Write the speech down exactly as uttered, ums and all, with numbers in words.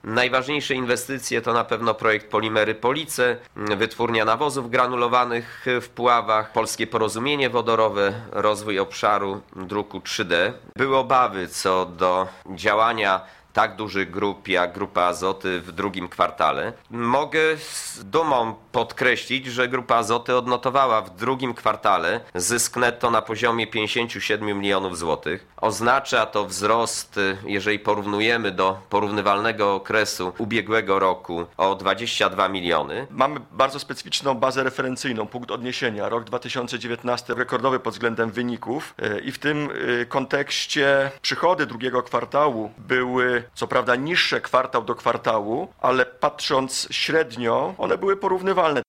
Najważniejsze inwestycje to na pewno projekt Polimery Police, wytwórnia nawozów granulowanych w Puławach, Polskie Porozumienie Wodorowe, rozwój obszaru druku trzy D. Były obawy co do działania tak dużych grup jak Grupa Azoty w drugim kwartale. Mogę z dumą podkreślić, że Grupa Azoty odnotowała w drugim kwartale zysk netto na poziomie pięćdziesiąt siedem milionów złotych. Oznacza to wzrost, jeżeli porównujemy do porównywalnego okresu ubiegłego roku, o dwadzieścia dwa miliony. Mamy bardzo specyficzną bazę referencyjną, punkt odniesienia. Rok dwa tysiące dziewiętnasty rekordowy pod względem wyników i w tym kontekście przychody drugiego kwartału były co prawda niższe kwartał do kwartału, ale patrząc średnio, one były porównywalne.